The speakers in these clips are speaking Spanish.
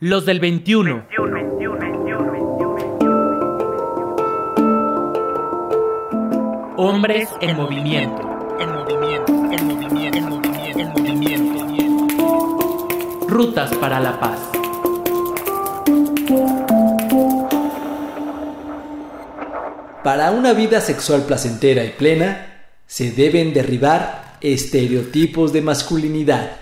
Los del 21. Hombres en movimiento. Rutas para la paz. Para una vida sexual placentera y plena, se deben derribar estereotipos de masculinidad.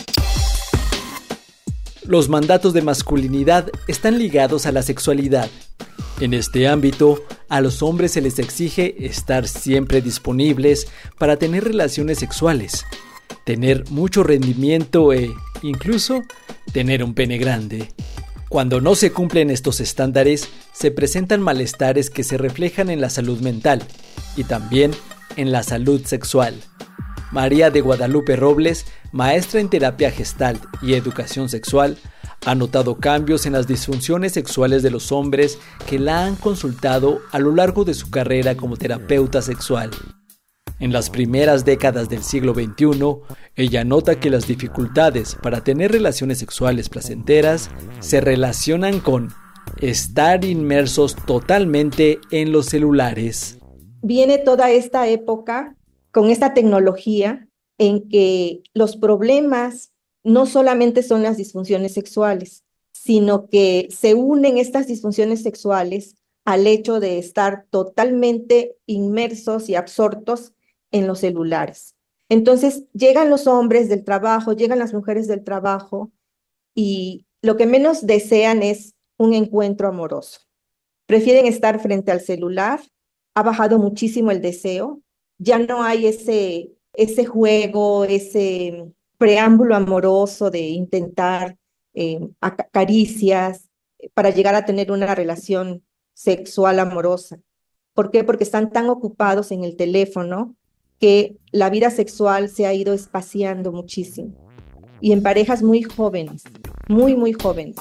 Los mandatos de masculinidad están ligados a la sexualidad. En este ámbito, a los hombres se les exige estar siempre disponibles para tener relaciones sexuales, tener mucho rendimiento e, incluso, tener un pene grande. Cuando no se cumplen estos estándares, se presentan malestares que se reflejan en la salud mental y también en la salud sexual. María de Guadalupe Robles, maestra en terapia Gestalt y educación sexual, ha notado cambios en las disfunciones sexuales de los hombres que la han consultado a lo largo de su carrera como terapeuta sexual. En las primeras décadas del siglo XXI, ella nota que las dificultades para tener relaciones sexuales placenteras se relacionan con estar inmersos totalmente en los celulares. Viene toda esta época con esta tecnología en que los problemas no solamente son las disfunciones sexuales, sino que se unen estas disfunciones sexuales al hecho de estar totalmente inmersos y absortos en los celulares. Entonces llegan los hombres del trabajo, llegan las mujeres del trabajo y lo que menos desean es un encuentro amoroso. Prefieren estar frente al celular, ha bajado muchísimo el deseo, ya no hay ese juego, ese preámbulo amoroso de intentar caricias para llegar a tener una relación sexual amorosa. ¿Por qué? Porque están tan ocupados en el teléfono que la vida sexual se ha ido espaciando muchísimo. Y en parejas muy jóvenes, muy jóvenes.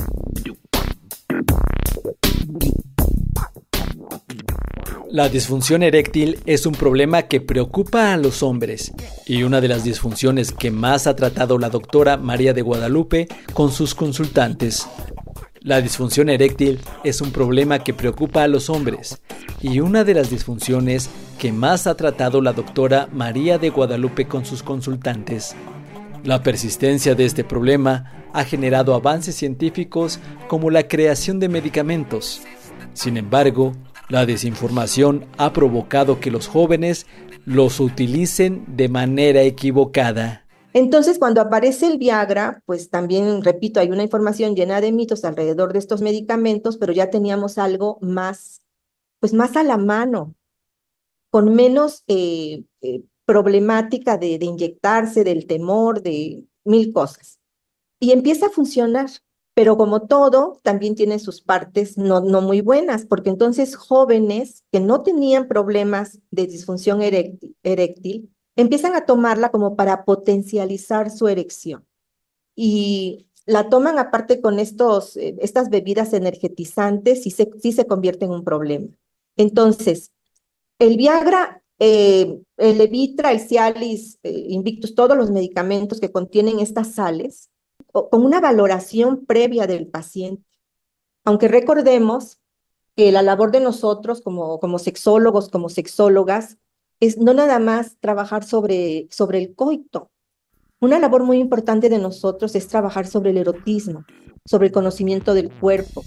La disfunción eréctil es un problema que preocupa a los hombres y una de las disfunciones que más ha tratado la doctora María de Guadalupe con sus consultantes. La disfunción eréctil es un problema que preocupa a los hombres y una de las disfunciones que más ha tratado la doctora María de Guadalupe con sus consultantes. La persistencia de este problema ha generado avances científicos como la creación de medicamentos. Sin embargo, la desinformación ha provocado que los jóvenes los utilicen de manera equivocada. Entonces, cuando aparece el Viagra, pues también, repito, hay una información llena de mitos alrededor de estos medicamentos, pero ya teníamos algo más, pues más a la mano, con menos problemática de inyectarse, del temor, de mil cosas. Y empieza a funcionar. Pero como todo, también tiene sus partes no muy buenas, porque entonces jóvenes que no tenían problemas de disfunción eréctil empiezan a tomarla como para potencializar su erección. Y la toman aparte con estas bebidas energetizantes y sí se convierte en un problema. Entonces, el Viagra, el Levitra, el Cialis, Invictus, todos los medicamentos que contienen estas sales, con una valoración previa del paciente. Aunque recordemos que la labor de nosotros como sexólogos, como sexólogas, es no nada más trabajar sobre el coito. Una labor muy importante de nosotros es trabajar sobre el erotismo, sobre el conocimiento del cuerpo.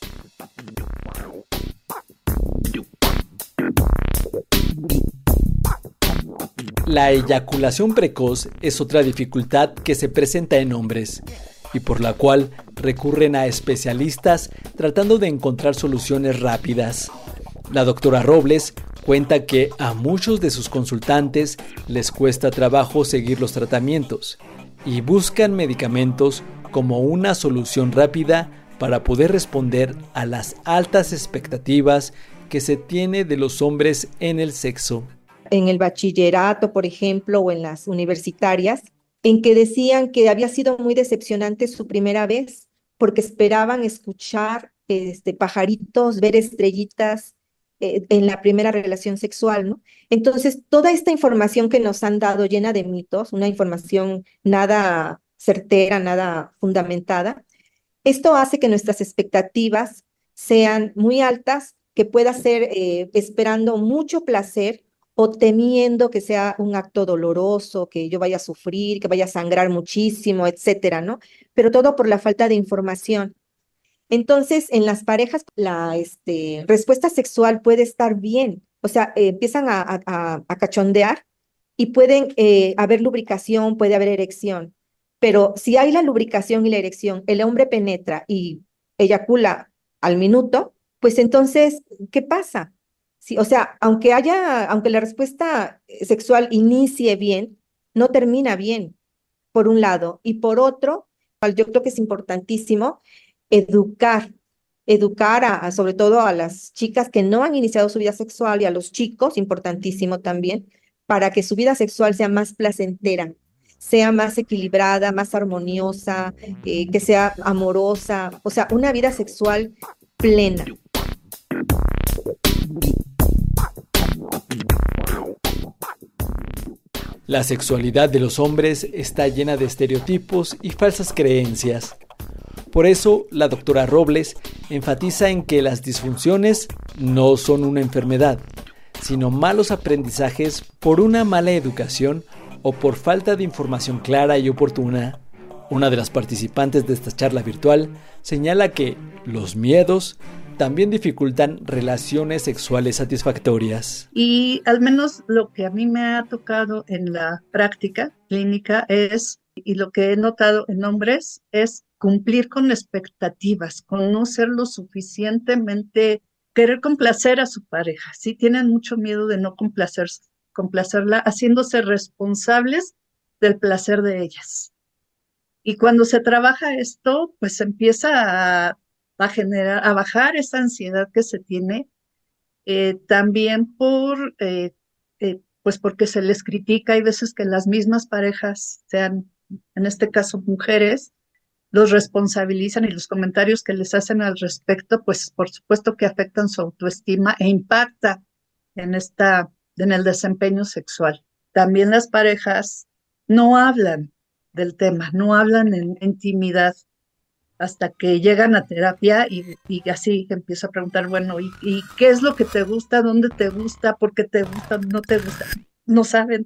La eyaculación precoz es otra dificultad que se presenta en hombres y por la cual recurren a especialistas tratando de encontrar soluciones rápidas. La doctora Robles cuenta que a muchos de sus consultantes les cuesta trabajo seguir los tratamientos y buscan medicamentos como una solución rápida para poder responder a las altas expectativas que se tiene de los hombres en el sexo. En el bachillerato, por ejemplo, o en las universitarias, en que decían que había sido muy decepcionante su primera vez, porque esperaban escuchar pajaritos, ver estrellitas en la primera relación sexual, ¿no? Entonces, toda esta información que nos han dado llena de mitos, una información nada certera, nada fundamentada, Esto hace que nuestras expectativas sean muy altas, que pueda ser esperando mucho placer o temiendo que sea un acto doloroso, que yo vaya a sufrir, que vaya a sangrar muchísimo, etcétera, ¿no? Pero todo por la falta de información. Entonces, en las parejas, la respuesta sexual puede estar bien, o sea, empiezan a cachondear y pueden haber lubricación, puede haber erección, pero si hay la lubricación y la erección, el hombre penetra y eyacula al minuto, pues entonces, ¿qué pasa? Sí, o sea, aunque la respuesta sexual inicie bien, no termina bien, por un lado, y por otro, yo creo que es importantísimo educar, sobre todo a las chicas que no han iniciado su vida sexual y a los chicos, importantísimo también, para que su vida sexual sea más placentera, sea más equilibrada, más armoniosa, que sea amorosa, o sea, una vida sexual plena. La sexualidad de los hombres está llena de estereotipos y falsas creencias. Por eso, la doctora Robles enfatiza en que las disfunciones no son una enfermedad, sino malos aprendizajes por una mala educación o por falta de información clara y oportuna. Una de las participantes de esta charla virtual señala que los miedos también dificultan relaciones sexuales satisfactorias. Y al menos lo que a mí me ha tocado en la práctica clínica y lo que he notado en hombres, es cumplir con expectativas, con no ser lo suficientemente, querer complacer a su pareja. Sí, tienen mucho miedo de no complacerla, haciéndose responsables del placer de ellas. Y cuando se trabaja esto, pues empieza a bajar esa ansiedad que se tiene, también pues porque se les critica. Hay veces que las mismas parejas, sean en este caso mujeres, los responsabilizan, y los comentarios que les hacen al respecto, pues por supuesto que afectan su autoestima e impacta en el desempeño sexual. También las parejas no hablan del tema, no hablan en intimidad, hasta que llegan a terapia y así empiezo a preguntar, bueno, ¿y qué es lo que te gusta? ¿Dónde te gusta? ¿Por qué te gusta? ¿No te gusta? No saben.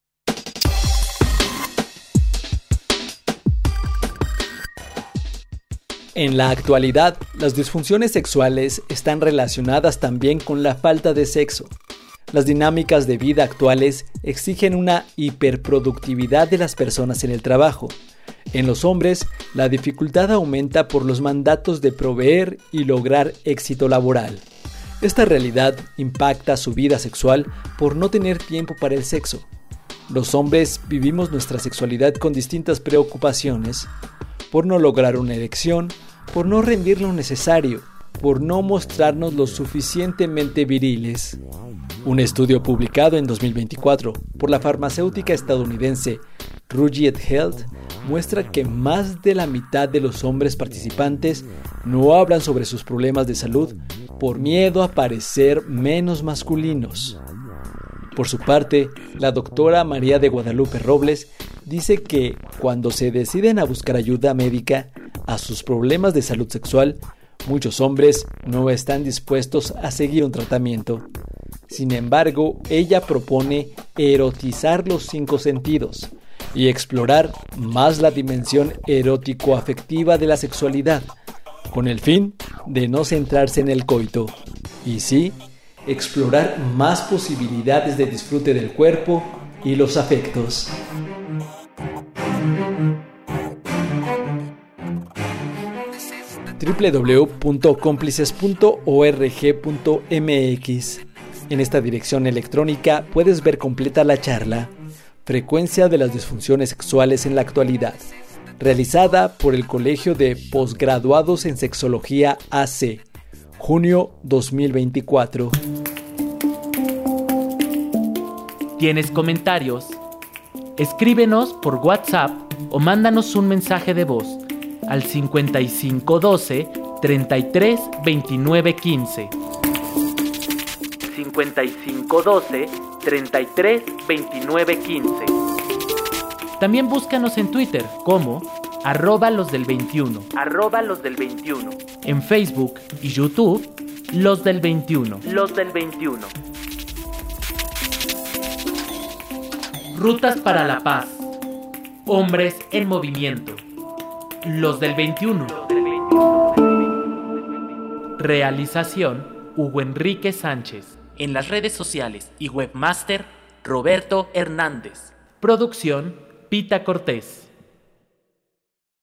En la actualidad, las disfunciones sexuales están relacionadas también con la falta de sexo. Las dinámicas de vida actuales exigen una hiperproductividad de las personas en el trabajo. En los hombres, la dificultad aumenta por los mandatos de proveer y lograr éxito laboral. Esta realidad impacta su vida sexual por no tener tiempo para el sexo. Los hombres vivimos nuestra sexualidad con distintas preocupaciones, por no lograr una erección, por no rendir lo necesario, por no mostrarnos lo suficientemente viriles. Un estudio publicado en 2024 por la farmacéutica estadounidense Rugiet Health muestra que más de la mitad de los hombres participantes no hablan sobre sus problemas de salud por miedo a parecer menos masculinos. Por su parte, la doctora María de Guadalupe Robles dice que cuando se deciden a buscar ayuda médica a sus problemas de salud sexual, muchos hombres no están dispuestos a seguir un tratamiento. Sin embargo, ella propone erotizar los 5 sentidos y explorar más la dimensión erótico-afectiva de la sexualidad, con el fin de no centrarse en el coito, y sí, explorar más posibilidades de disfrute del cuerpo y los afectos. www.cómplices.org.mx. En esta dirección electrónica puedes ver completa la charla Frecuencia de las disfunciones sexuales en la actualidad, realizada por el Colegio de Posgraduados en Sexología AC, junio 2024. ¿Tienes comentarios? Escríbenos por WhatsApp o mándanos un mensaje de voz al 5512 33 29 15. 5512 33 29 15. También búscanos en Twitter como @losdel21. @losdel21. En Facebook y YouTube, Los del 21. Los del 21. Rutas para la paz. Hombres en movimiento. Los del 21. Realización: Hugo Enrique Sánchez. En las redes sociales y webmaster: Roberto Hernández. Producción: Pita Cortés.